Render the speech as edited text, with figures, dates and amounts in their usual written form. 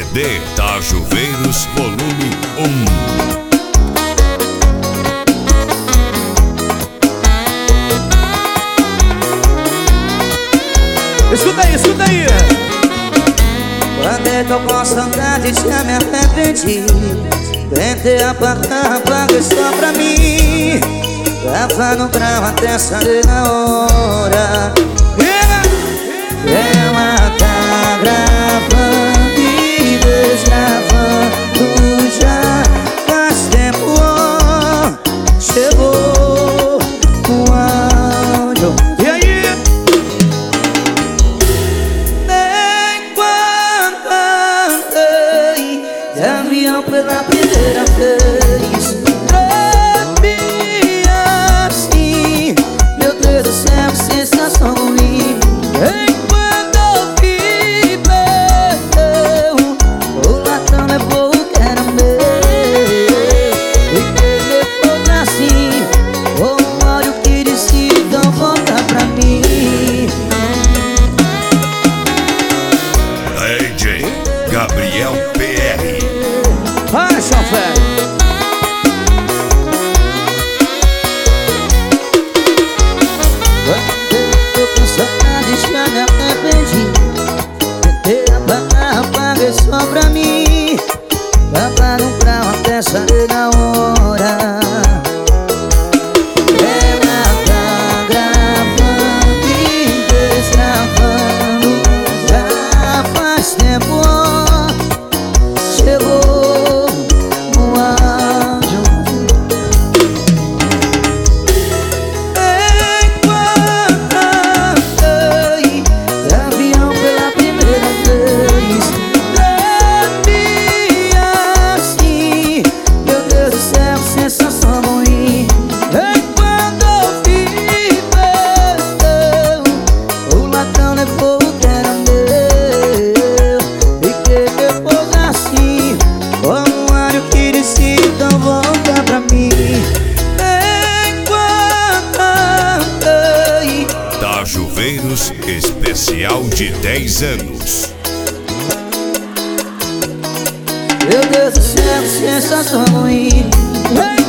CD Tajuveiros Volume 1. Escuta aí, escuta aí. Quando é que eu com saudade já me arrependi? Tentei apaguei só pra mim. Tava no grau até sair na hora. Ela tá gravando e desgravando já faz tempo. Chegou o áudio. E aí? Nem quando andei de avião pela primeira vez, tremi assim. Meu Deus do céu, que sensação ruim. Enquanto eu vi meu, o latão levou o que era meu. E que depois assim, o áudio que disse então volta pra mim. DJ Gabriel PR. Vai, chofé. Tô com saudade, já me arrependi. Tentei apaguei só pra mim. Tava no grau até sair na hora. Ela tá gravando e desgravando já faz tempo. Chegou o áudio. Enquanto andei de avião pela primeira vez, tremi assim. Meu Deus do céu, sensação ruim. Enquanto eu vi meu, o latão levou o que era meu. E que depois assim, como um alho que disse então volta pra mim. Enquanto andei. Tajuveiros especial de 10 anos. Meu Deus do céu, que sensação ruim.